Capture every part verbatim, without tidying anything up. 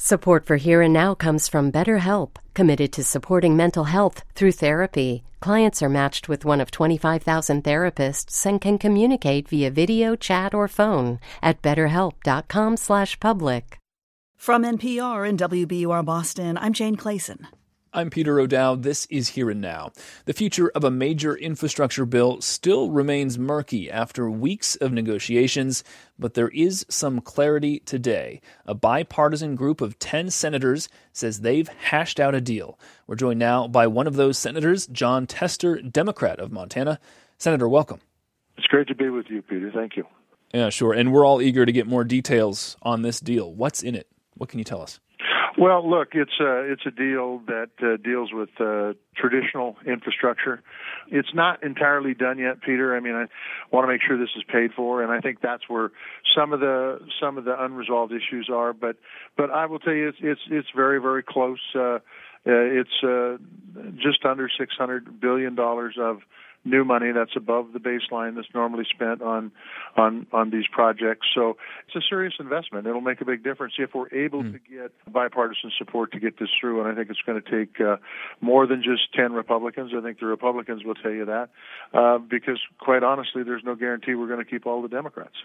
Support for Here and Now comes from BetterHelp, committed to supporting mental health through therapy. Clients are matched with one of twenty-five thousand therapists and can communicate via video, chat, or phone at betterhelp.com slash public. From N P R and W B U R Boston, I'm Jane Clayson. I'm Peter O'Dowd. This is Here and Now. The future of a major infrastructure bill still remains murky after weeks of negotiations, but there is some clarity today. A bipartisan group of ten senators says they've hashed out a deal. We're joined now by one of those senators, Jon Tester, Democrat of Montana. Senator, welcome. It's great to be with you, Peter. Thank you. Yeah, sure. And we're all eager to get more details on this deal. What's in it? What can you tell us? Well, look, it's a, it's a deal that uh, deals with uh, traditional infrastructure. It's not entirely done yet, Peter. I mean, I want to make sure this is paid for, and I think that's where some of the some of the unresolved issues are. But but I will tell you, it's it's, it's very very close. Uh, uh, it's uh, just under six hundred billion dollars of new money that's above the baseline that's normally spent on on on these projects. So it's a serious investment. It'll make a big difference if we're able mm. to get bipartisan support to get this through. And I think it's going to take uh, more than just ten Republicans. I think the Republicans will tell you that uh, because, quite honestly, there's no guarantee we're going to keep all the Democrats.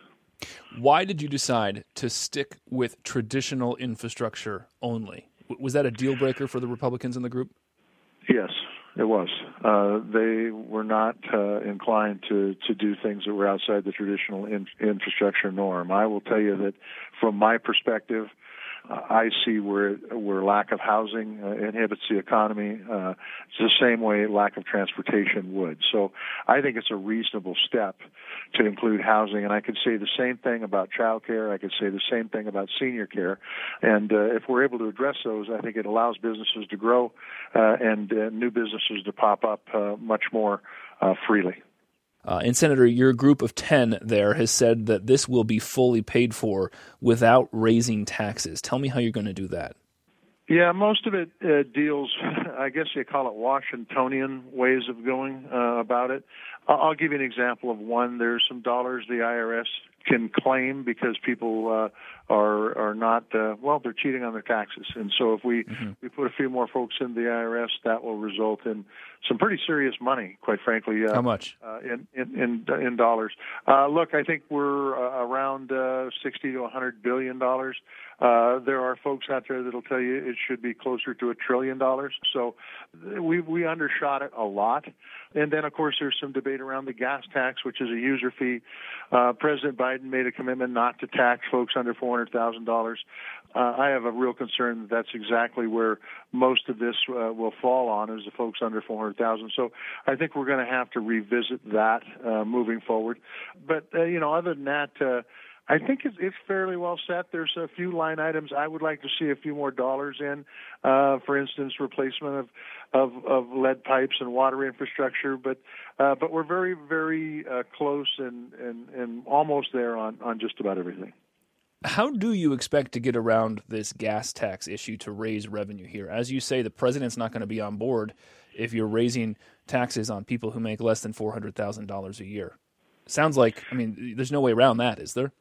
Why did you decide to stick with traditional infrastructure only? Was that a deal breaker for the Republicans in the group? Yes. It was. Uh, they were not uh, inclined to, to do things that were outside the traditional in, infrastructure norm. I will tell you that from my perspective, uh, I see where where lack of housing uh, inhibits the economy. Uh, it's the same way lack of transportation would. So I think it's a reasonable step to include housing. And I could say the same thing about child care. I could say the same thing about senior care. And uh, if we're able to address those, I think it allows businesses to grow uh, and uh, new businesses to pop up uh, much more uh, freely. Uh, and Senator, your group of ten there has said that this will be fully paid for without raising taxes. Tell me how you're going to do that. Yeah, most of it uh, deals, I guess you call it Washingtonian ways of going uh, about it. I'll, I'll give you an example of one. There's some dollars the I R S can claim because people uh, are are not, uh, well, they're cheating on their taxes. And so if we, mm-hmm. we put a few more folks in the I R S, that will result in some pretty serious money, quite frankly. Uh, How much? Uh, in, in, in, in dollars. Uh, look, I think we're uh, around uh, sixty to one hundred billion dollars. Uh, there are folks out there that'll tell you it should be closer to a trillion dollars. So we we undershot it a lot. And then, of course, there's some debate around the gas tax, which is a user fee. Uh, President Biden made a commitment not to tax folks under four hundred thousand dollars. Uh, I have a real concern that that's exactly where most of this uh, will fall on, is the folks under four hundred thousand dollars. So I think we're going to have to revisit that uh, moving forward. But, uh, you know, other than that, uh, I think it's, it's fairly well set. There's a few line items I would like to see a few more dollars in. Uh, for instance, replacement of, of, of lead pipes and water infrastructure. But uh, but we're very, very uh, close and, and, and almost there on, on just about everything. How do you expect to get around this gas tax issue to raise revenue here? As you say, the president's not going to be on board if you're raising taxes on people who make less than four hundred thousand dollars a year. Sounds like, I mean, there's no way around that, is there?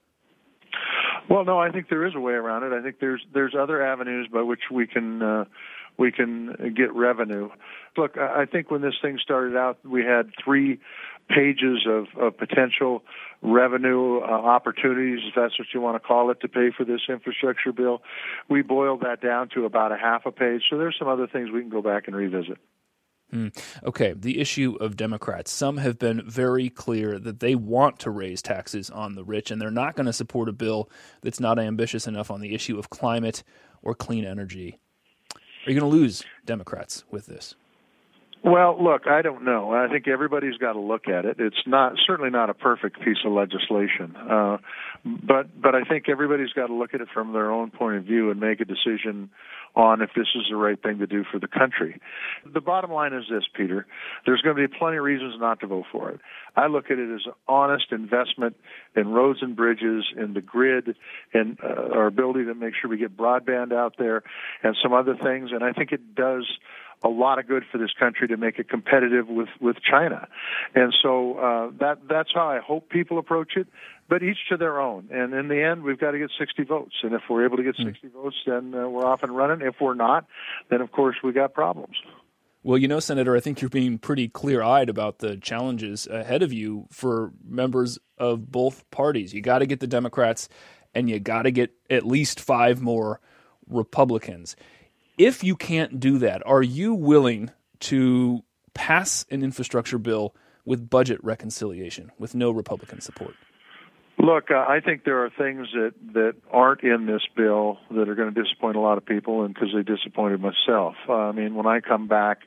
Well, no, I think there is a way around it. I think there's there's other avenues by which we can uh, we can get revenue. Look, I think when this thing started out, we had three pages of, of potential revenue uh, opportunities, if that's what you want to call it, to pay for this infrastructure bill. We boiled that down to about a half a page. So there's some other things we can go back and revisit. Hmm. Okay, the issue of Democrats. Some have been very clear that they want to raise taxes on the rich, and they're not going to support a bill that's not ambitious enough on the issue of climate or clean energy. Are you going to lose Democrats with this? Well, look, I don't know. I think everybody's got to look at it. It's not certainly not a perfect piece of legislation, uh, but but I think everybody's got to look at it from their own point of view and make a decision on if this is the right thing to do for the country. The bottom line is this, Peter. There's going to be plenty of reasons not to vote for it. I look at it as an honest investment in roads and bridges, in the grid, and uh, our ability to make sure we get broadband out there and some other things. And I think it does a lot of good for this country to make it competitive with, with China. And so uh, that that's how I hope people approach it, but each to their own. And in the end, we've got to get sixty votes. And if we're able to get sixty mm. votes, then uh, we're off and running. If we're not, then, of course, we got problems. Well, you know, Senator, I think you're being pretty clear-eyed about the challenges ahead of you for members of both parties. You got to get the Democrats, and you got to get at least five more Republicans. If you can't do that, are you willing to pass an infrastructure bill with budget reconciliation, with no Republican support? Look, uh, I think there are things that, that aren't in this bill that are going to disappoint a lot of people, and because they disappointed myself. Uh, I mean, when I come back,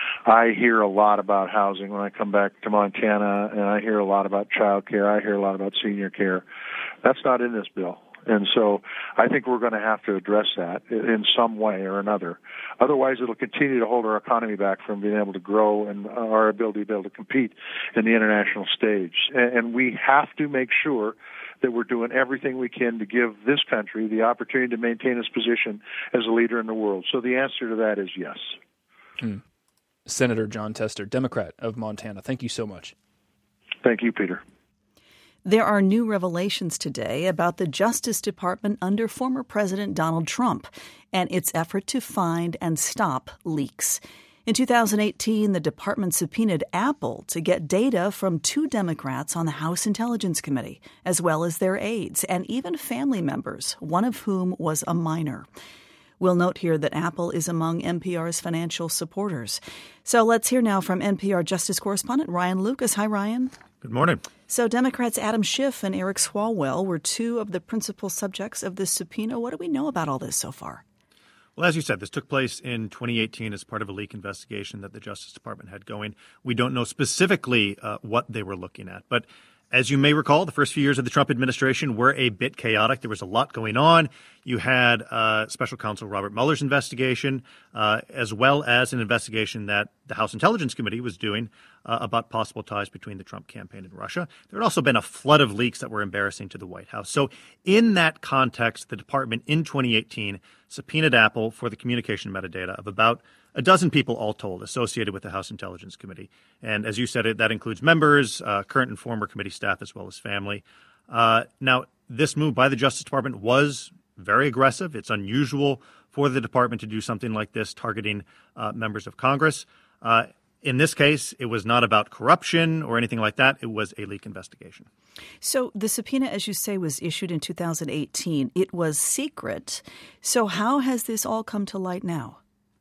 I hear a lot about housing. When I come back to Montana, and I hear a lot about child care, I hear a lot about senior care. That's not in this bill. And so I think we're going to have to address that in some way or another. Otherwise, it'll continue to hold our economy back from being able to grow and our ability to be able to compete in the international stage. And we have to make sure that we're doing everything we can to give this country the opportunity to maintain its position as a leader in the world. So the answer to that is yes. Hmm. Senator Jon Tester, Democrat of Montana, thank you so much. Thank you, Peter. There are new revelations today about the Justice Department under former President Donald Trump and its effort to find and stop leaks. In two thousand eighteen, the department subpoenaed Apple to get data from two Democrats on the House Intelligence Committee, as well as their aides and even family members, one of whom was a minor. We'll note here that Apple is among N P R's financial supporters. So let's hear now from N P R Justice correspondent Ryan Lucas. Hi, Ryan. Good morning. So Democrats Adam Schiff and Eric Swalwell were two of the principal subjects of this subpoena. What do we know about all this so far? Well, as you said, this took place in twenty eighteen as part of a leak investigation that the Justice Department had going. We don't know specifically uh, what they were looking at, but as you may recall, the first few years of the Trump administration were a bit chaotic. There was a lot going on. You had uh, Special Counsel Robert Mueller's investigation, uh, as well as an investigation that the House Intelligence Committee was doing uh, about possible ties between the Trump campaign and Russia. There had also been a flood of leaks that were embarrassing to the White House. So in that context, the department in twenty eighteen subpoenaed Apple for the communication metadata of about a dozen people all told associated with the House Intelligence Committee. And as you said, it, that includes members, uh, current and former committee staff, as well as family. Uh, now, this move by the Justice Department was very aggressive. It's unusual for the department to do something like this, targeting uh, members of Congress. Uh, in this case, it was not about corruption or anything like that. It was a leak investigation. So the subpoena, as you say, was issued in two thousand eighteen. It was secret. So how has this all come to light now?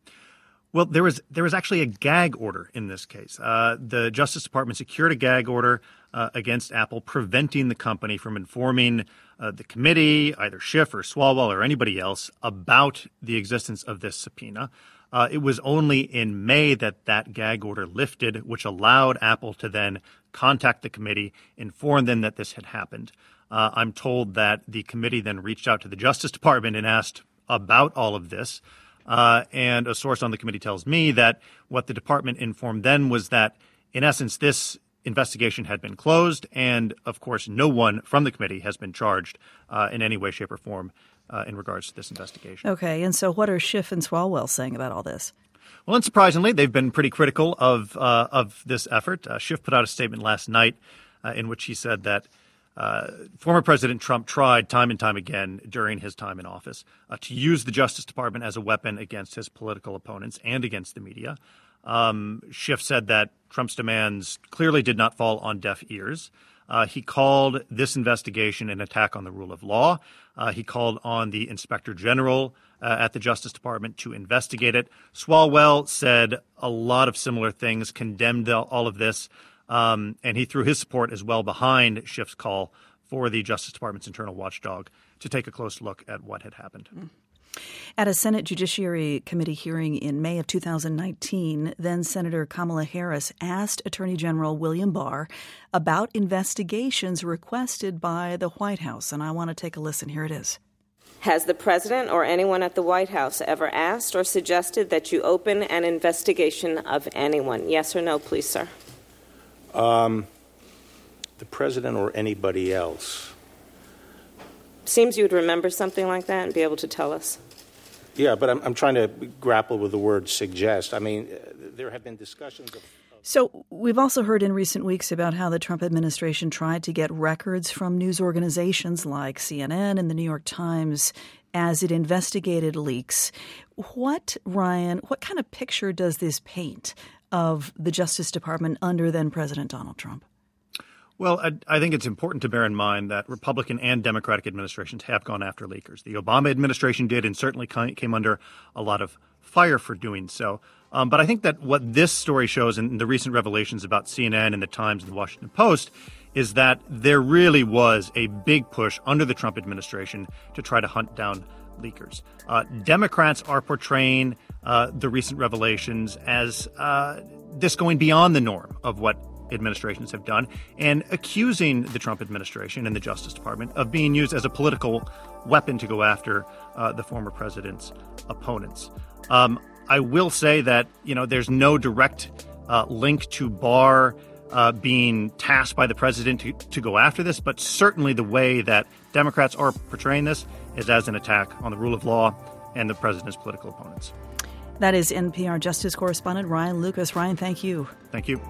Well, there was there was actually a gag order in this case. Uh, the Justice Department secured a gag order uh, against Apple, preventing the company from informing uh, the committee, either Schiff or Swalwell or anybody else, about the existence of this subpoena. Uh, it was only in May that that gag order lifted, which allowed Apple to then contact the committee, inform them that this had happened. Uh, I'm told that the committee then reached out to the Justice Department and asked about all of this. Uh, and a source on the committee tells me that what the department informed then was that, in essence, this investigation had been closed. And, of course, no one from the committee has been charged uh, in any way, shape or form uh, in regards to this investigation. Okay. And so what are Schiff and Swalwell saying about all this? Well, unsurprisingly, they've been pretty critical of uh, of this effort. Uh, Schiff put out a statement last night uh, in which he said that Uh, former President Trump tried time and time again during his time in office uh, to use the Justice Department as a weapon against his political opponents and against the media. Um, Schiff said that Trump's demands clearly did not fall on deaf ears. Uh, he called this investigation an attack on the rule of law. Uh, he called on the Inspector General uh, at the Justice Department to investigate it. Swalwell said a lot of similar things, condemned all of this. Um, and he threw his support as well behind Schiff's call for the Justice Department's internal watchdog to take a close look at what had happened. At a Senate Judiciary Committee hearing in May of two thousand nineteen, then Senator Kamala Harris asked Attorney General William Barr about investigations requested by the White House. And I want to take a listen. Here it is. Has the president or anyone at the White House ever asked or suggested that you open an investigation of anyone? Yes or no, please, sir? Um, the president or anybody else. Seems you would remember something like that and be able to tell us. Yeah, but I'm, I'm trying to grapple with the word suggest. I mean, there have been discussions of... So we've also heard in recent weeks about how the Trump administration tried to get records from news organizations like C N N and the New York Times as it investigated leaks. What, Ryan, what kind of picture does this paint of the Justice Department under then President Donald Trump? Well, I, I think it's important to bear in mind that Republican and Democratic administrations have gone after leakers. The Obama administration did, and certainly came under a lot of fire for doing so. Um, but I think that what this story shows in the recent revelations about C N N and the Times and the Washington Post is that there really was a big push under the Trump administration to try to hunt down leakers. Uh, Democrats are portraying uh, the recent revelations as uh, this going beyond the norm of what administrations have done and accusing the Trump administration and the Justice Department of being used as a political weapon to go after uh, the former president's opponents. Um, I will say that, you know, there's no direct uh, link to Barr uh, being tasked by the president to, to go after this, but certainly the way that Democrats are portraying this is as an attack on the rule of law and the president's political opponents. That is N P R Justice correspondent Ryan Lucas. Ryan, thank you. Thank you.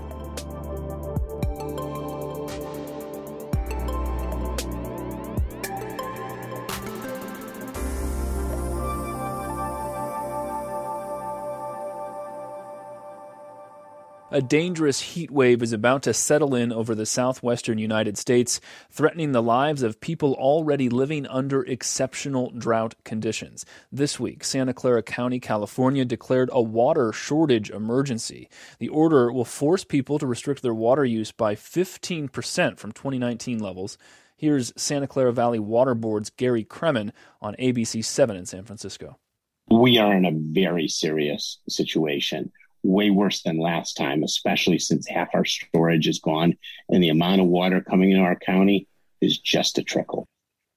A dangerous heat wave is about to settle in over the southwestern United States, threatening the lives of people already living under exceptional drought conditions. This week, Santa Clara County, California, declared a water shortage emergency. The order will force people to restrict their water use by fifteen percent from twenty nineteen levels. Here's Santa Clara Valley Water Board's Gary Kremen on A B C seven in San Francisco. We are in a very serious situation. Way worse than last time, especially since half our storage is gone and the amount of water coming in our county is just a trickle.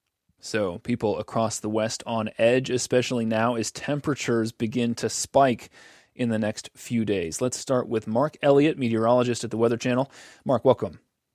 So people across the West on edge, especially now as temperatures begin to spike in the next few days. Let's start with Mark Elliott, meteorologist at the Weather Channel. Mark, welcome.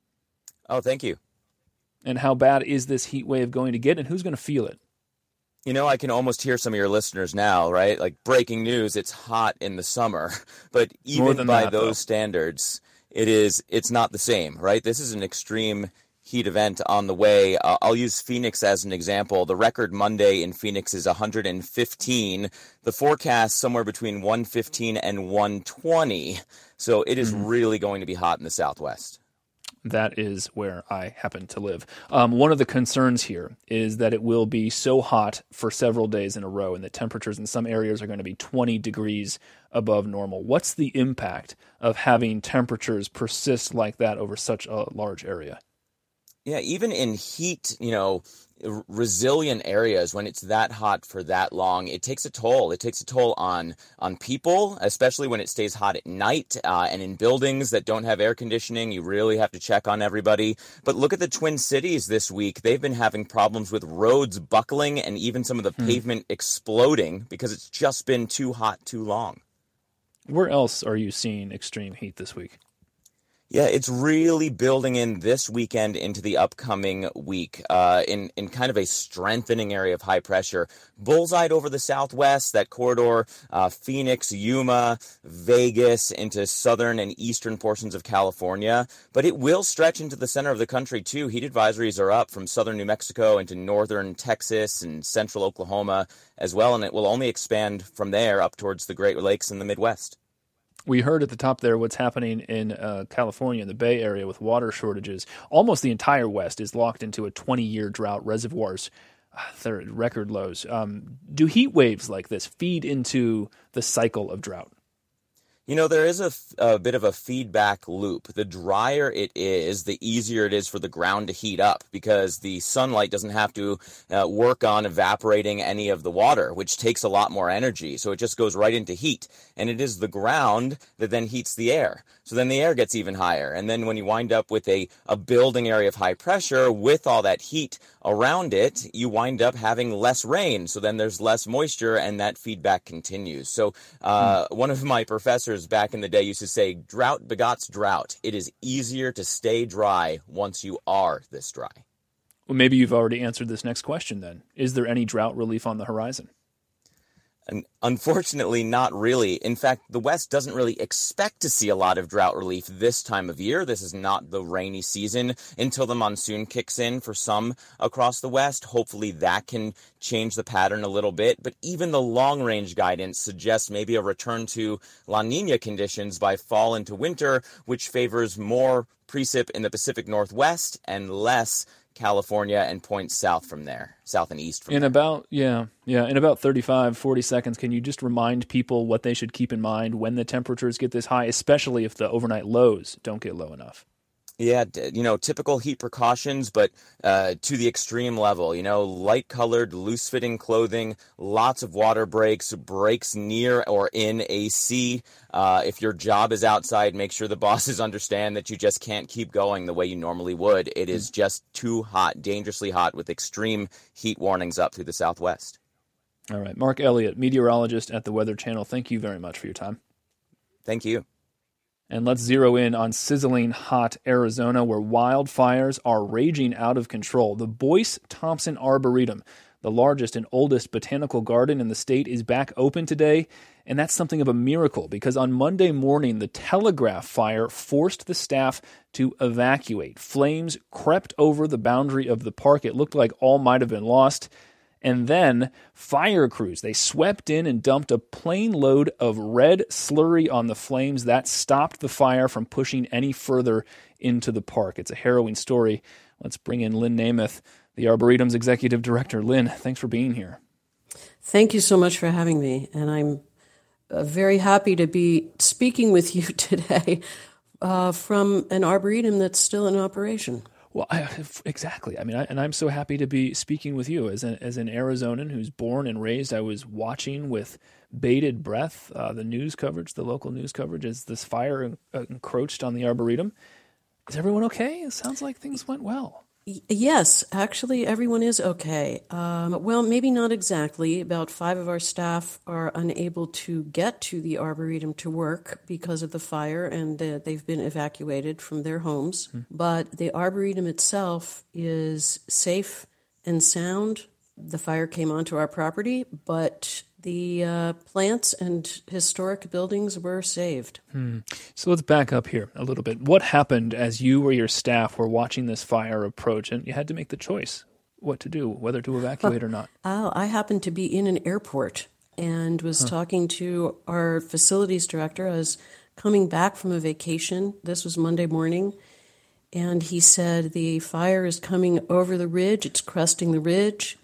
Oh, thank you. And how bad is this heat wave going to get, and who's going to feel it? You know, I can almost hear some of your listeners now, right? Like breaking news, it's hot in the summer. But even by that, those though. standards, it is, it's not the same, right? This is an extreme heat event on the way. Uh, I'll use Phoenix as an example. The record Monday in Phoenix is one hundred fifteen. The forecast somewhere between one fifteen and one twenty. So it is mm-hmm. really going to be hot in the Southwest. That is where I happen to live. Um, one of the concerns here is that it will be so hot for several days in a row and that temperatures in some areas are going to be twenty degrees above normal. What's the impact of having temperatures persist like that over such a large area? Yeah, even in heat, you know, resilient areas, when it's that hot for that long, it takes a toll. It takes a toll on on people, especially when it stays hot at night uh, and in buildings that don't have air conditioning. You really have to check on everybody. But look at the Twin Cities this week. They've been having problems with roads buckling and even some of the hmm. pavement exploding because it's just been too hot too long. Where else are you seeing extreme heat this week? Yeah, it's really building in this weekend into the upcoming week uh, in, in kind of a strengthening area of high pressure. Bullseyed over the southwest, that corridor, uh, Phoenix, Yuma, Vegas, into southern and eastern portions of California. But it will stretch into the center of the country, too. Heat advisories are up from southern New Mexico into northern Texas and central Oklahoma as well, and it will only expand from there up towards the Great Lakes and the Midwest. We heard at the top there what's happening in uh, California, in the Bay Area, with water shortages. Almost the entire West is locked into a twenty-year drought. Reservoirs, uh, they're at record lows. Um, do heat waves like this feed into the cycle of drought? You know, there is a, a bit of a feedback loop. The drier it is, the easier it is for the ground to heat up because the sunlight doesn't have to uh, work on evaporating any of the water, which takes a lot more energy. So it just goes right into heat. And it is the ground that then heats the air. So then the air gets even higher. And then when you wind up with a, a building area of high pressure with all that heat around it, you wind up having less rain. So then there's less moisture and that feedback continues. So uh, hmm. one of my professors back in the day used to say, drought begots drought. It is easier to stay dry once you are this dry. Well, maybe you've already answered this next question then. Is there any drought relief on the horizon? And unfortunately, not really. In fact, the West doesn't really expect to see a lot of drought relief this time of year. This is not the rainy season until the monsoon kicks in for some across the West. Hopefully that can change the pattern a little bit. But even the long-range guidance suggests maybe a return to La Nina conditions by fall into winter, which favors more precip in the Pacific Northwest and less California and points south from there, south and east from in there. about yeah yeah in about thirty-five, forty seconds, can you just remind people what they should keep in mind when the temperatures get this high, especially if the overnight lows don't get low enough? Yeah, you know, typical heat precautions, but uh, to the extreme level. You know, light-colored, loose-fitting clothing, lots of water breaks, breaks near or in A C. Uh, if your job is outside, make sure the bosses understand that you just can't keep going the way you normally would. It is just too hot, dangerously hot, with extreme heat warnings up through the Southwest. All right. Mark Elliott, meteorologist at the Weather Channel, thank you very much for your time. Thank you. And let's zero in on sizzling hot Arizona, where wildfires are raging out of control. The Boyce Thompson Arboretum, the largest and oldest botanical garden in the state, is back open today. And that's something of a miracle, because on Monday morning, the Telegraph fire forced the staff to evacuate. Flames crept over the boundary of the park. It looked like all might have been lost. And then fire crews, they swept in and dumped a plane load of red slurry on the flames. That stopped the fire from pushing any further into the park. It's a harrowing story. Let's bring in Lynn Namath, the Arboretum's executive director. Lynn, thanks for being here. Thank you so much for having me. And I'm uh, very happy to be speaking with you today uh, from an Arboretum that's still in operation. Well, I, exactly. I mean, I, and I'm so happy to be speaking with you as an as an Arizonan who's born and raised. I was watching with bated breath uh, the news coverage, the local news coverage, as this fire encroached on the Arboretum. Is everyone okay? It sounds like things went well. Yes, actually, everyone is okay. Um, well, maybe not exactly. About five of our staff are unable to get to the Arboretum to work because of the fire, and uh, they've been evacuated from their homes. Hmm. But the Arboretum itself is safe and sound. The fire came onto our property, but the uh, plants and historic buildings were saved. Hmm. So let's back up here a little bit. What happened as you or your staff were watching this fire approach and you had to make the choice what to do, whether to evacuate or not? Oh, I happened to be in an airport and was huh. talking to our facilities director. I was coming back from a vacation. This was Monday morning. And he said, the fire is coming over the ridge. It's cresting the ridge.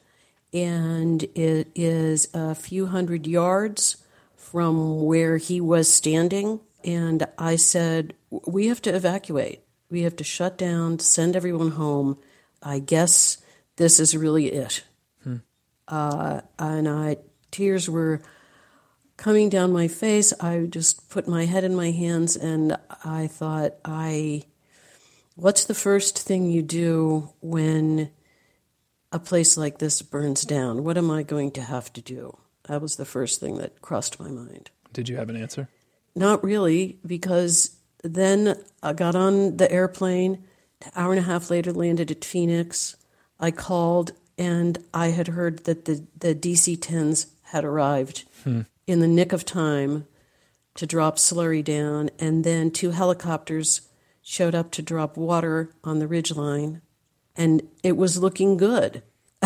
And it is a few hundred yards from where he was standing. And I said, we have to evacuate. We have to shut down, send everyone home. I guess this is really it. Hmm. Uh, and I, tears were coming down my face. I just put my head in my hands and I thought, I, what's the first thing you do when a place like this burns down? What am I going to have to do? That was the first thing that crossed my mind. Did you have an answer? Not really, because then I got on the airplane. An hour and a half later, landed at Phoenix. I called, and I had heard that the, the D C tens had arrived hmm. in the nick of time to drop slurry down, and then two helicopters showed up to drop water on the ridgeline. And it was looking good.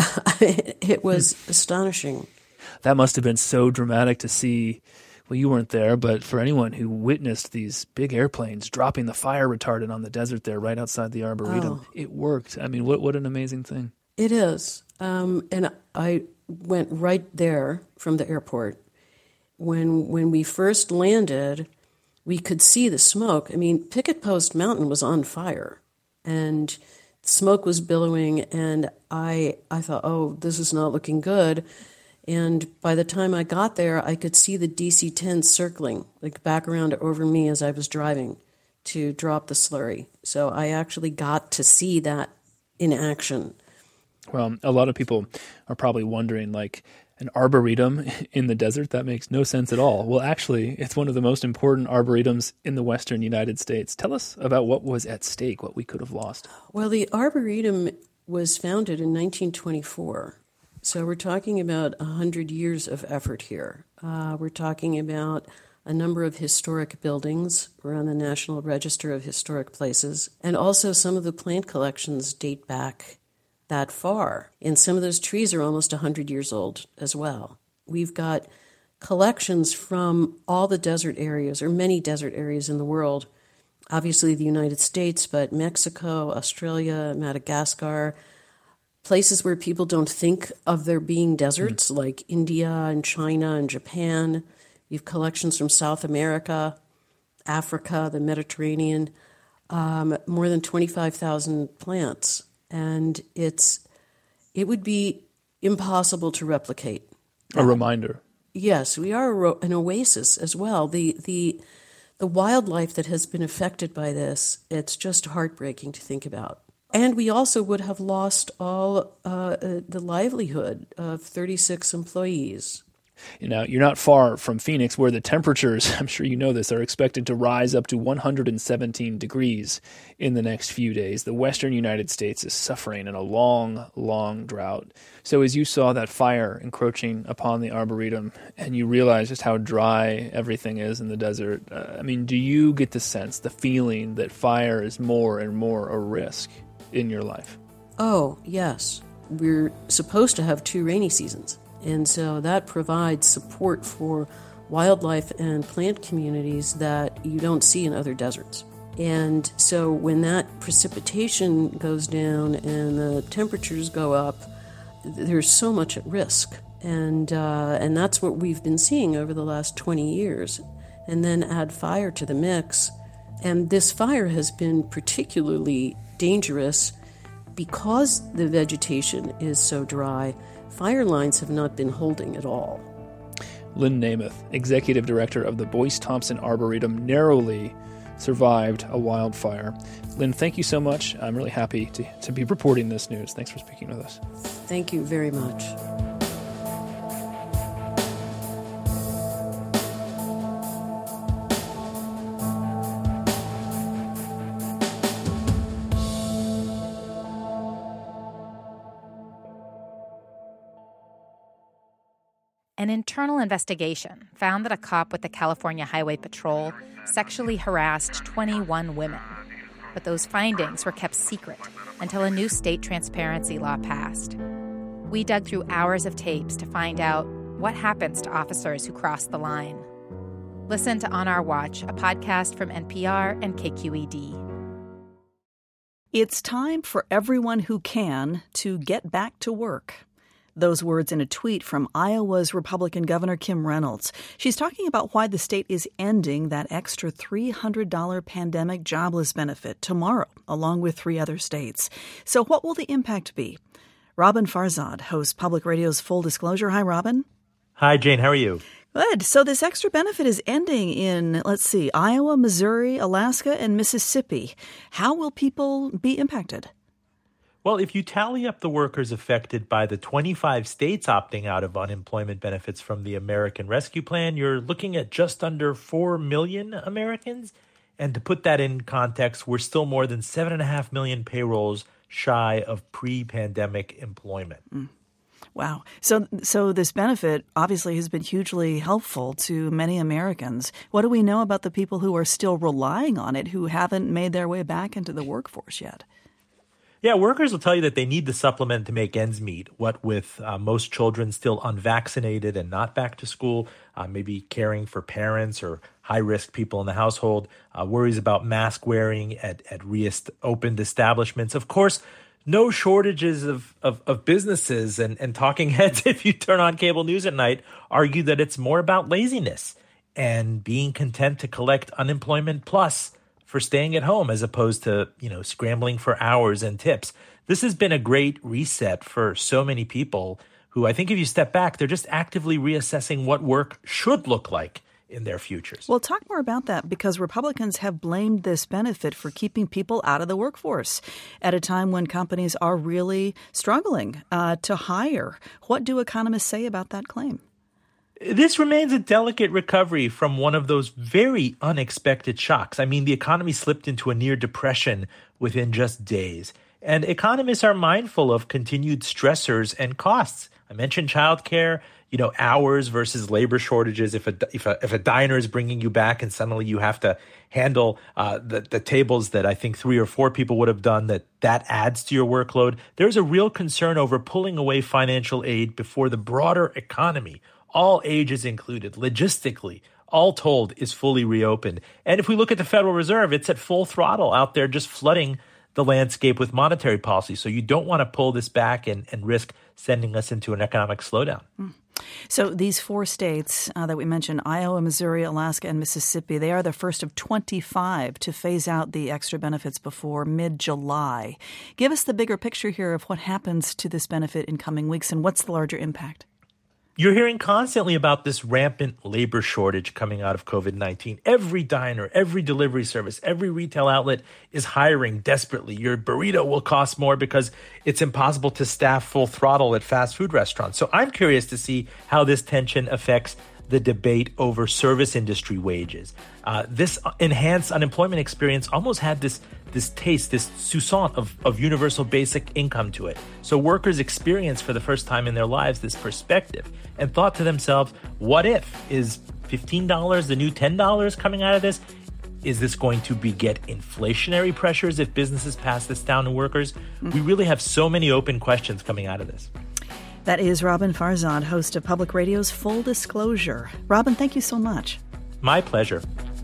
It was astonishing. That must have been so dramatic to see. Well, you weren't there, but for anyone who witnessed these big airplanes dropping the fire retardant on the desert there right outside the Arboretum, oh. It worked. I mean, what what an amazing thing. It is. Um, and I went right there from the airport. When when we first landed, we could see the smoke. I mean, Picket Post Mountain was on fire. And smoke was billowing, and I I thought, oh, this is not looking good. And by the time I got there, I could see the D C tens circling, like back around over me as I was driving to drop the slurry. So I actually got to see that in action. Well, a lot of people are probably wondering, like, an arboretum in the desert? That makes no sense at all. Well, actually, it's one of the most important arboretums in the western United States. Tell us about what was at stake, what we could have lost. Well, the Arboretum was founded in nineteen twenty-four, So we're talking about one hundred years of effort here. Uh, we're talking about a number of historic buildings. We're on the National Register of Historic Places. And also some of the plant collections date back that far. And some of those trees are almost one hundred years old as well. We've got collections from all the desert areas, or many desert areas in the world. Obviously the United States, but Mexico, Australia, Madagascar, places where people don't think of there being deserts, mm. like India and China and Japan. You have collections from South America, Africa, the Mediterranean, um, more than twenty-five thousand plants. And it's it would be impossible to replicate. A reminder. Yes, we are an oasis as well. The the the wildlife that has been affected by this, it's just heartbreaking to think about. And we also would have lost all uh, the livelihood of thirty-six employees. You know, you're not far from Phoenix, where the temperatures, I'm sure you know this, are expected to rise up to one hundred seventeen degrees in the next few days. The western United States is suffering in a long, long drought. So as you saw that fire encroaching upon the Arboretum and you realize just how dry everything is in the desert, uh, I mean, do you get the sense, the feeling that fire is more and more a risk in your life? Oh, yes. We're supposed to have two rainy seasons. And so that provides support for wildlife and plant communities that you don't see in other deserts. And so when that precipitation goes down and the temperatures go up, there's so much at risk. And uh, and that's what we've been seeing over the last twenty years. And then add fire to the mix. And this fire has been particularly dangerous because the vegetation is so dry. Fire lines have not been holding at all. Lynn Nemeth, executive director of the Boyce Thompson Arboretum, narrowly survived a wildfire. Lynn, thank you so much. I'm really happy to, to be reporting this news. Thanks for speaking with us. Thank you very much. An internal investigation found that a cop with the California Highway Patrol sexually harassed twenty-one women. But those findings were kept secret until a new state transparency law passed. We dug through hours of tapes to find out what happens to officers who cross the line. Listen to On Our Watch, a podcast from N P R and K Q E D. It's time for everyone who can to get back to work. Those words in a tweet from Iowa's Republican Governor Kim Reynolds. She's talking about why the state is ending that extra three hundred dollars pandemic jobless benefit tomorrow, along with three other states. So what will the impact be? Robin Farzad hosts Public Radio's Full Disclosure. Hi, Robin. Hi, Jane. How are you? Good. So this extra benefit is ending in, let's see, Iowa, Missouri, Alaska, and Mississippi. How will people be impacted? Well, if you tally up the workers affected by the twenty-five states opting out of unemployment benefits from the American Rescue Plan, you're looking at just under four million Americans. And to put that in context, we're still more than seven point five million payrolls shy of pre-pandemic employment. Mm. Wow. So so this benefit obviously has been hugely helpful to many Americans. What do we know about the people who are still relying on it, who haven't made their way back into the workforce yet? Yeah, workers will tell you that they need the supplement to make ends meet. What with uh, most children still unvaccinated and not back to school, uh, maybe caring for parents or high-risk people in the household, uh, worries about mask wearing at, at reopened establishments. Of course, no shortages of, of, of businesses and, and talking heads, if you turn on cable news at night, argue that it's more about laziness and being content to collect unemployment plus for staying at home as opposed to, you know, scrambling for hours and tips. This has been a great reset for so many people who I think if you step back, they're just actively reassessing what work should look like in their futures. Well, talk more about that, because Republicans have blamed this benefit for keeping people out of the workforce at a time when companies are really struggling uh, to hire. What do economists say about that claim? This remains a delicate recovery from one of those very unexpected shocks. I mean, the economy slipped into a near depression within just days. And economists are mindful of continued stressors and costs. I mentioned childcare, you know, hours versus labor shortages. If a, if a, if a diner is bringing you back and suddenly you have to handle uh, the, the tables that I think three or four people would have done, that that adds to your workload. There's a real concern over pulling away financial aid before the broader economy, all ages included, logistically, all told, is fully reopened. And if we look at the Federal Reserve, it's at full throttle out there just flooding the landscape with monetary policy. So you don't want to pull this back and, and risk sending us into an economic slowdown. Mm. So these four states uh, that we mentioned, Iowa, Missouri, Alaska, and Mississippi, they are the first of twenty-five to phase out the extra benefits before mid-July. Give us the bigger picture here of what happens to this benefit in coming weeks and what's the larger impact. You're hearing constantly about this rampant labor shortage coming out of COVID nineteen. Every diner, every delivery service, every retail outlet is hiring desperately. Your burrito will cost more because it's impossible to staff full throttle at fast food restaurants. So I'm curious to see how this tension affects the debate over service industry wages. Uh, this enhanced unemployment experience almost had this this taste, this soupçon of, of universal basic income to it. So workers experienced for the first time in their lives this perspective and thought to themselves, what if? Is fifteen dollars the new ten dollars coming out of this? Is this going to beget inflationary pressures if businesses pass this down to workers? Mm-hmm. We really have so many open questions coming out of this. That is Robin Farzad, host of Public Radio's Full Disclosure. Robin, thank you so much. My pleasure.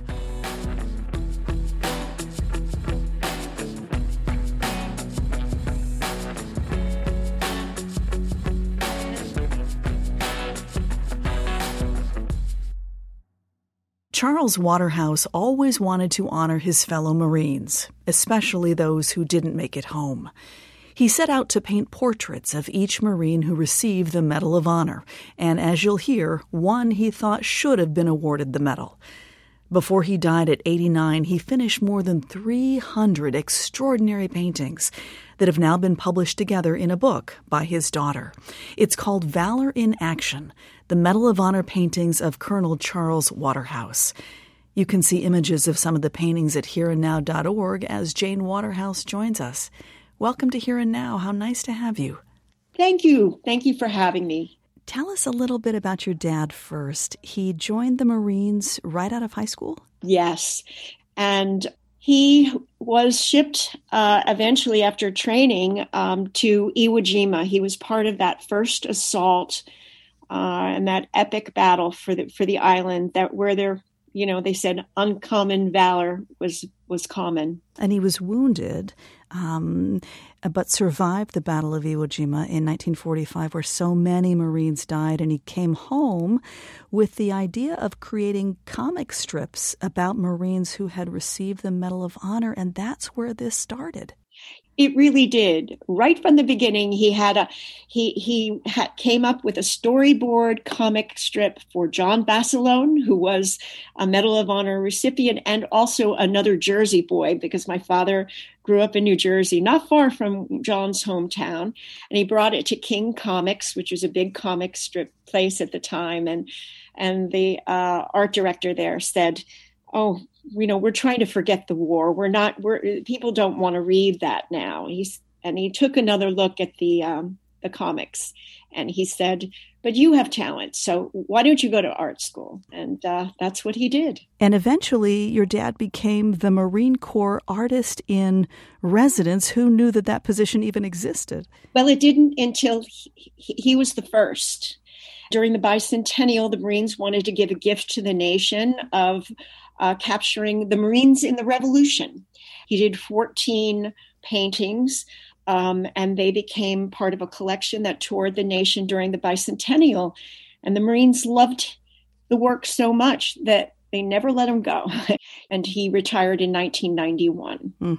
Charles Waterhouse always wanted to honor his fellow Marines, especially those who didn't make it home. He set out to paint portraits of each Marine who received the Medal of Honor, and as you'll hear, one he thought should have been awarded the medal. Before he died at eighty-nine, he finished more than three hundred extraordinary paintings that have now been published together in a book by his daughter. It's called Valor in Action, the Medal of Honor paintings of Colonel Charles Waterhouse. You can see images of some of the paintings at here and now dot org as Jane Waterhouse joins us. Welcome to Here and Now. How nice to have you. Thank you. Thank you for having me. Tell us a little bit about your dad first. He joined the Marines right out of high school? Yes. And he was shipped uh, eventually after training um, to Iwo Jima. He was part of that first assault uh, and that epic battle for the for the island that where there, you know, they said uncommon valor was was common. And he was wounded, um, but survived the Battle of Iwo Jima in nineteen forty-five, where so many Marines died. And he came home with the idea of creating comic strips about Marines who had received the Medal of Honor. And that's where this started. It really did. Right from the beginning, he had a he he ha- came up with a storyboard comic strip for John Basilone, who was a Medal of Honor recipient, and also another Jersey boy, because my father grew up in New Jersey, not far from John's hometown, and he brought it to King Comics, which was a big comic strip place at the time, and and the uh, art director there said, "Oh, you know, we're trying to forget the war. We're not, we're, people don't want to read that now." He's, and he took another look at the, um, the comics and he said, "But you have talent, so why don't you go to art school?" And uh, that's what he did. And eventually your dad became the Marine Corps artist in residence. Who knew that that position even existed? Well, it didn't until he, he was the first. During the bicentennial, the Marines wanted to give a gift to the nation of Uh, capturing the Marines in the Revolution. He did fourteen paintings, um, and they became part of a collection that toured the nation during the bicentennial. And the Marines loved the work so much that they never let him go. And he retired in nineteen ninety-one. Mm.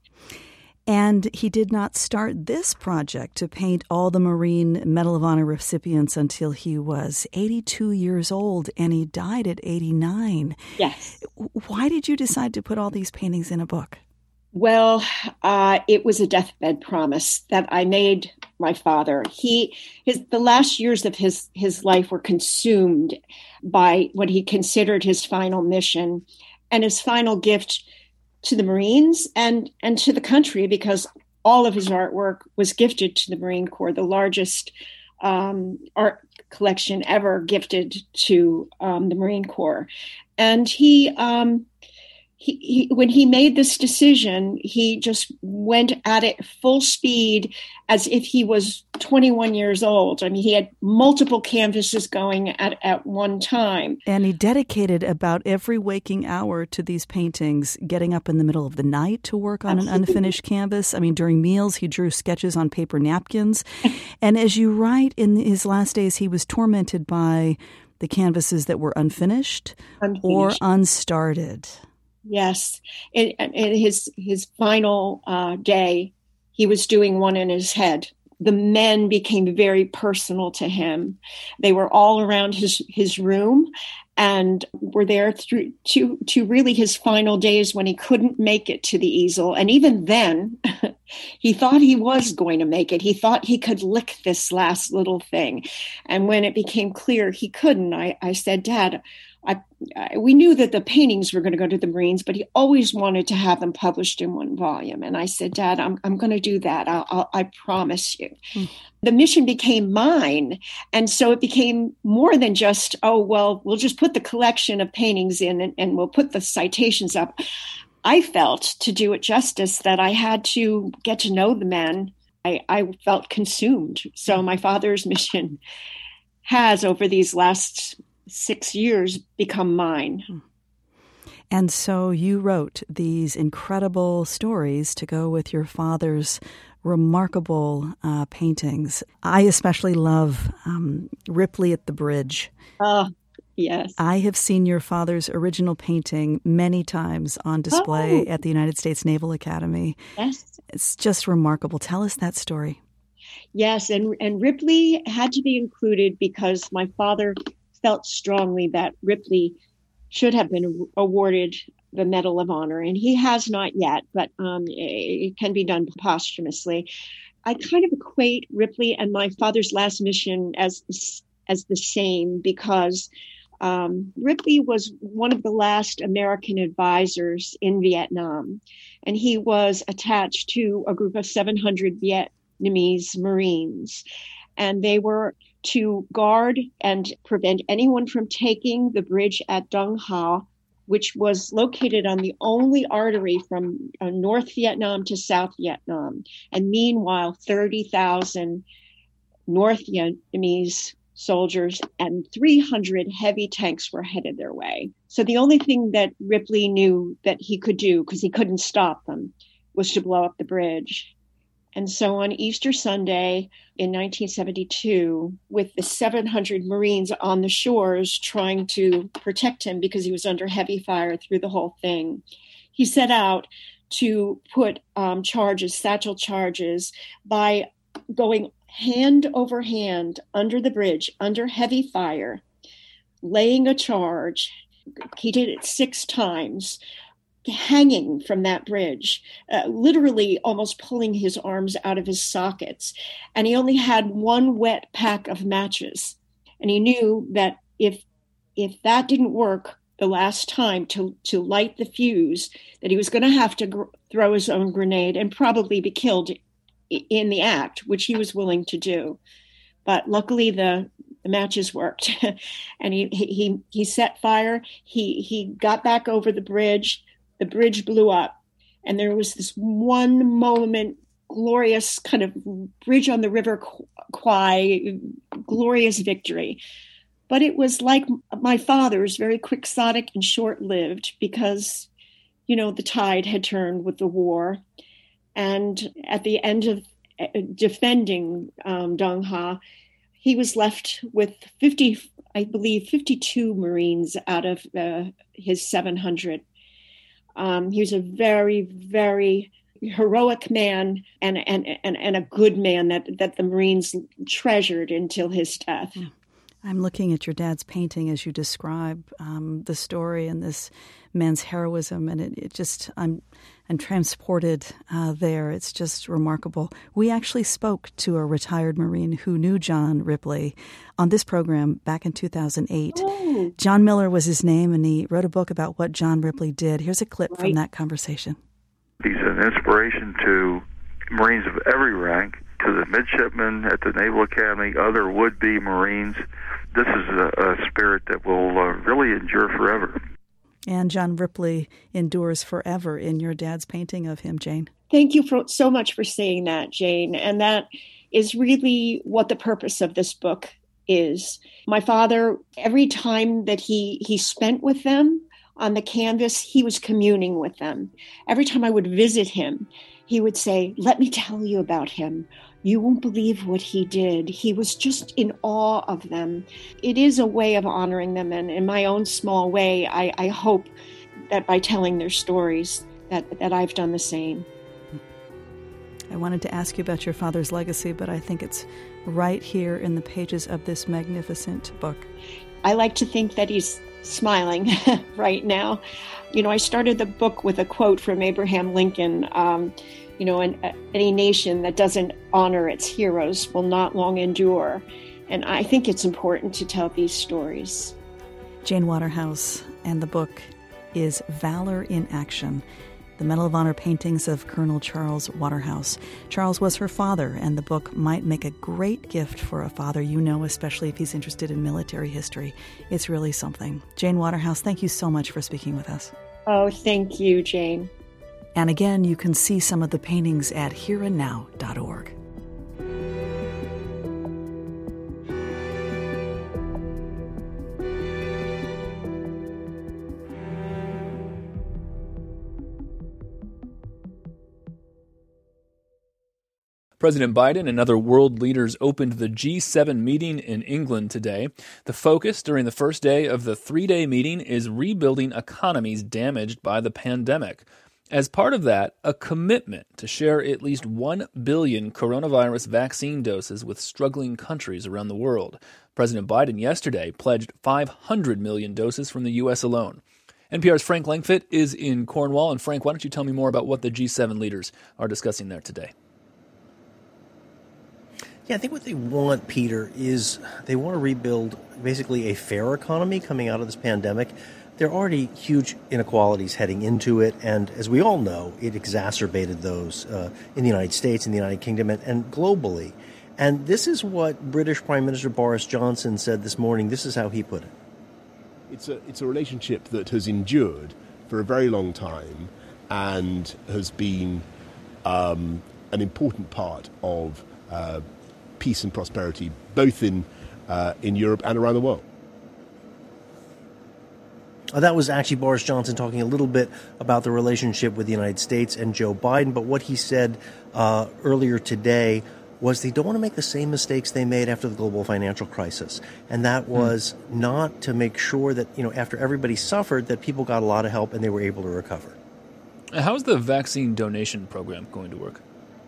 And he did not start this project to paint all the Marine Medal of Honor recipients until he was eighty-two years old, and he died at eighty-nine. Yes. Why did you decide to put all these paintings in a book? Well, uh, it was a deathbed promise that I made my father. He, his, the last years of his, his life were consumed by what he considered his final mission and his final gift to the Marines and, and to the country, because all of his artwork was gifted to the Marine Corps, the largest um, art collection ever gifted to um, the Marine Corps. And he, um, he, he, when he made this decision, he just went at it full speed as if he was twenty-one years old. I mean, he had multiple canvases going at, at one time. And he dedicated about every waking hour to these paintings, getting up in the middle of the night to work on Absolutely. An unfinished canvas. I mean, during meals, he drew sketches on paper napkins. And as you write, in his last days, he was tormented by the canvases that were unfinished, unfinished. or unstarted. Yes. In, in his his final uh, day, he was doing one in his head. The men became very personal to him. They were all around his, his room and were there through to, to really his final days when he couldn't make it to the easel. And even then, he thought he was going to make it. He thought he could lick this last little thing. And when it became clear he couldn't, I, I said, Dad, I, I, we knew that the paintings were going to go to the Marines, but he always wanted to have them published in one volume. And I said, Dad, I'm I'm going to do that. I'll, I'll, I promise you. Mm. The mission became mine. And so it became more than just, oh, well, we'll just put the collection of paintings in and, and we'll put the citations up. I felt, to do it justice, that I had to get to know the men. I, I felt consumed. So my father's mission has, over these last six years, become mine. And so you wrote these incredible stories to go with your father's remarkable uh, paintings. I especially love um, Ripley at the Bridge. Oh, yes. I have seen your father's original painting many times on display oh. at the United States Naval Academy. Yes. It's just remarkable. Tell us that story. Yes, and and Ripley had to be included because my father felt strongly that Ripley should have been awarded the Medal of Honor, and he has not yet, but um, it can be done posthumously. I kind of equate Ripley and my father's last mission as as the same because um, Ripley was one of the last American advisors in Vietnam, and he was attached to a group of seven hundred Vietnamese Marines, and they were to guard and prevent anyone from taking the bridge at Dong Ha, which was located on the only artery from uh, North Vietnam to South Vietnam. And meanwhile, thirty thousand North Vietnamese soldiers and three hundred heavy tanks were headed their way. So the only thing that Ripley knew that he could do, because he couldn't stop them, was to blow up the bridge. And so on Easter Sunday in nineteen seventy-two, with the seven hundred Marines on the shores trying to protect him because he was under heavy fire through the whole thing, he set out to put um, charges, satchel charges, by going hand over hand under the bridge, under heavy fire, laying a charge. He did it six times. Hanging from that bridge, uh, literally almost pulling his arms out of his sockets. And he only had one wet pack of matches. And he knew that if if that didn't work the last time to, to light the fuse, that he was going to have to gr- throw his own grenade and probably be killed in the act, which he was willing to do. But luckily the The matches worked, and he he he set fire. He he got back over the bridge. The bridge blew up, and there was this one moment, glorious kind of bridge on the River Kwai, glorious victory. But it was like my father's, very quixotic and short-lived because, you know, the tide had turned with the war. And at the end of defending um, Dong Ha, he was left with fifty, I believe, fifty-two Marines out of uh, his seven hundred. Um, he was a very, very heroic man and, and, and, and a good man that, that the Marines treasured until his death. I'm looking at your dad's painting as you describe um, the story and this man's heroism, and it, it just, I'm, I'm transported uh, there. It's just remarkable. We actually spoke to a retired Marine who knew John Ripley on this program back in two thousand eight. Oh. John Miller was his name, and he wrote a book about what John Ripley did. Here's a clip Right. from that conversation. He's an inspiration to Marines of every rank, to the midshipmen at the Naval Academy, other would-be Marines. This is a, a spirit that will uh, really endure forever. And John Ripley endures forever in your dad's painting of him, Jane. Thank you for, so much for saying that, Jane. And that is really what the purpose of this book is. My father, every time that he, he spent with them on the canvas, he was communing with them. Every time I would visit him, he would say, "Let me tell you about him. You won't believe what he did." He was just in awe of them. It is a way of honoring them. And in my own small way, I, I hope that by telling their stories that, that I've done the same. I wanted to ask you about your father's legacy, but I think it's right here in the pages of this magnificent book. I like to think that he's smiling right now. You know, I started the book with a quote from Abraham Lincoln, um, you know, an, any nation that doesn't honor its heroes will not long endure. And I think it's important to tell these stories. Jane Waterhouse, and the book is Valor in Action, the Medal of Honor paintings of Colonel Charles Waterhouse. Charles was her father, and the book might make a great gift for a father you know, especially if he's interested in military history. It's really something. Jane Waterhouse, thank you so much for speaking with us. Oh, thank you, Jane. And again, you can see some of the paintings at here and now dot org. President Biden and other world leaders opened the G seven meeting in England today. The focus during the first day of the three-day meeting is rebuilding economies damaged by the pandemic. As part of that, a commitment to share at least one billion coronavirus vaccine doses with struggling countries around the world. President Biden yesterday pledged five hundred million doses from the U S alone. N P R's Frank Langfitt is in Cornwall. And Frank, why don't you tell me more about what the G seven leaders are discussing there today? Yeah, I think what they want, Peter, is they want to rebuild basically a fair economy coming out of this pandemic. There are already huge inequalities heading into it, and as we all know, it exacerbated those uh, in the United States, in the United Kingdom, and, and globally. And this is what British Prime Minister Boris Johnson said this morning. This is how he put it. It's a, it's a relationship that has endured for a very long time and has been um, an important part of uh, peace and prosperity, both in uh, in Europe and around the world. Uh, that was actually Boris Johnson talking a little bit about the relationship with the United States and Joe Biden. But what he said uh, earlier today was they don't want to make the same mistakes they made after the global financial crisis. And that was mm. not to make sure that, you know, after everybody suffered, that people got a lot of help and they were able to recover. How's the vaccine donation program going to work?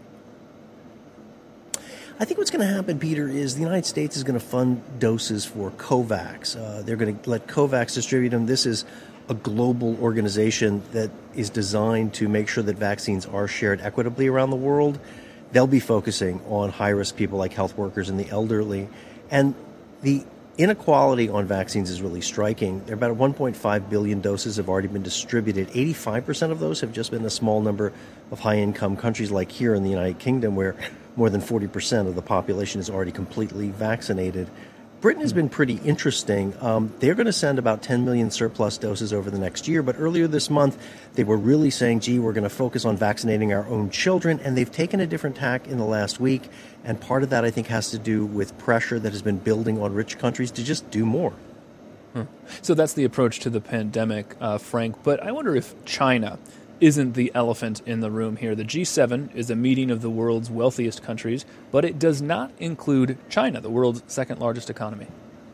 I think what's going to happen, Peter, is the United States is going to fund doses for COVAX. Uh, they're going to let COVAX distribute them. This is a global organization that is designed to make sure that vaccines are shared equitably around the world. They'll be focusing on high-risk people like health workers and the elderly. And the inequality on vaccines is really striking. There are about one point five billion doses have already been distributed. eighty-five percent of those have just been a small number of high-income countries like here in the United Kingdom, where more than forty percent of the population is already completely vaccinated. Britain has been pretty interesting. Um, they're going to send about ten million surplus doses over the next year. But earlier this month, they were really saying, gee, we're going to focus on vaccinating our own children. And they've taken a different tack in the last week. And part of that, I think, has to do with pressure that has been building on rich countries to just do more. Hmm. So that's the approach to the pandemic, uh, Frank. But I wonder if China isn't the elephant in the room here. The G seven is a meeting of the world's wealthiest countries, but it does not include China, the world's second largest economy.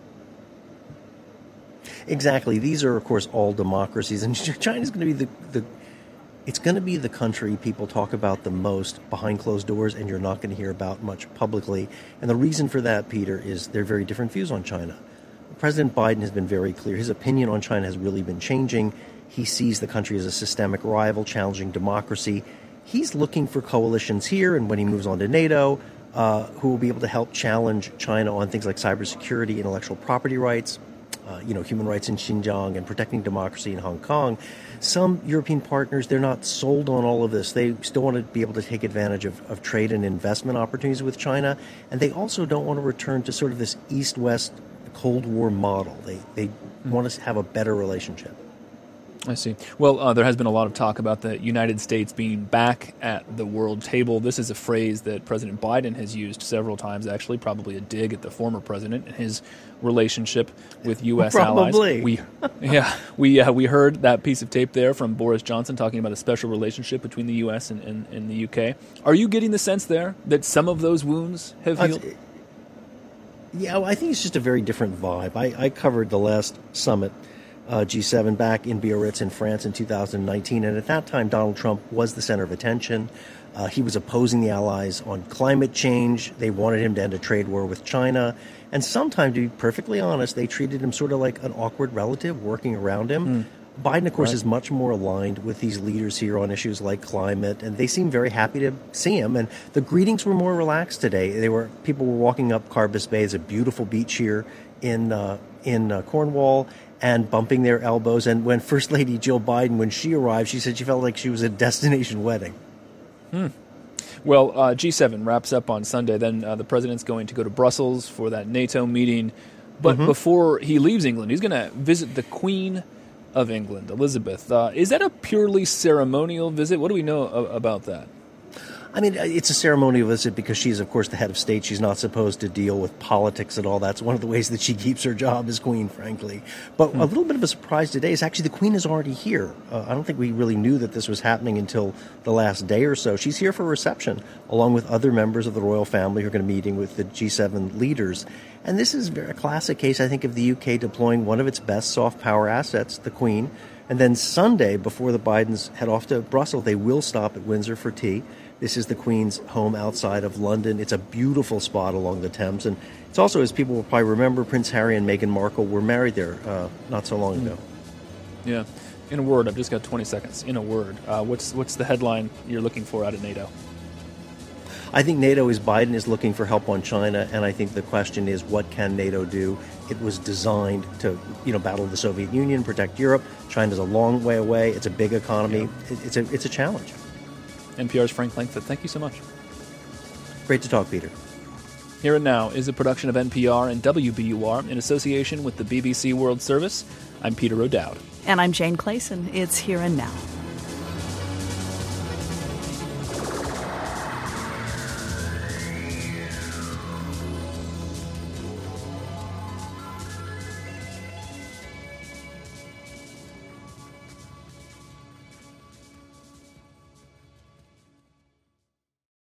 Exactly. These are, of course, all democracies, and China's going to be the, the it's going to be the country people talk about the most behind closed doors, and you're not going to hear about much publicly. And the reason for that, Peter, is there are very different views on China. President Biden has been very clear. His opinion on China has really been changing. He sees the country as a systemic rival, challenging democracy. He's looking for coalitions here, and when he moves on to NATO, uh, who will be able to help challenge China on things like cybersecurity, intellectual property rights. uh, you know, human rights in Xinjiang and protecting democracy in Hong Kong. Some European partners, they're not sold on all of this. They still want to be able to take advantage of, of trade and investment opportunities with China. And they also don't want to return to sort of this East-West Cold War model. They, they mm. want to have a better relationship. I see. Well, uh, there has been a lot of talk about the United States being back at the world table. This is a phrase that President Biden has used several times, actually, probably a dig at the former president and his relationship with U S probably. allies. We, yeah, we uh, we heard that piece of tape there from Boris Johnson talking about a special relationship between the U S and, and, and the U K. Are you getting the sense there that some of those wounds have healed? Uh, yeah, well, I think it's just a very different vibe. I, I covered the last summit, Uh, G seven, back in Biarritz in France in two thousand nineteen. And at that time, Donald Trump was the center of attention. Uh, he was opposing the allies on climate change. They wanted him to end a trade war with China. And sometimes, to be perfectly honest, they treated him sort of like an awkward relative working around him. Mm. Biden, of course, right. is much more aligned with these leaders here on issues like climate, and they seem very happy to see him. And the greetings were more relaxed today. They were people were walking up Carbis Bay. It's a beautiful beach here in uh, in uh, Cornwall, and bumping their elbows. And when First Lady Jill Biden, when she arrived, she said she felt like she was at a destination wedding. Hmm. Well, uh, G seven wraps up on Sunday. Then uh, the president's going to go to Brussels for that NATO meeting. But mm-hmm. before he leaves England, he's going to visit the Queen of England, Elizabeth. Uh, is that a purely ceremonial visit? What do we know a- about that? I mean, it's a ceremonial visit because she's, of course, the head of state. She's not supposed to deal with politics at all. That's one of the ways that she keeps her job as queen, frankly. But hmm. a little bit of a surprise today is actually the queen is already here. Uh, I don't think we really knew that this was happening until the last day or so. She's here for a reception, along with other members of the royal family who are going to be meeting with the G seven leaders. And this is a classic case, I think, of the U K deploying one of its best soft power assets, the Queen. And then Sunday, before the Bidens head off to Brussels, they will stop at Windsor for tea. This is the Queen's home outside of London. It's a beautiful spot along the Thames. And it's also, as people will probably remember, Prince Harry and Meghan Markle were married there uh, not so long ago. Yeah. In a word, I've just got twenty seconds. In a word, uh, what's what's the headline you're looking for out of NATO? I think NATO is Biden is looking for help on China, and I think the question is, what can NATO do? It was designed to, you know, battle the Soviet Union, protect Europe. China's a long way away. It's a big economy. Yeah. It, it's a it's a challenge. N P R's Frank Langfitt, thank you so much. Great to talk, Peter. Here and Now is a production of N P R and W B U R in association with the B B C World Service. I'm Peter O'Dowd. And I'm Jane Clayson. It's Here and Now.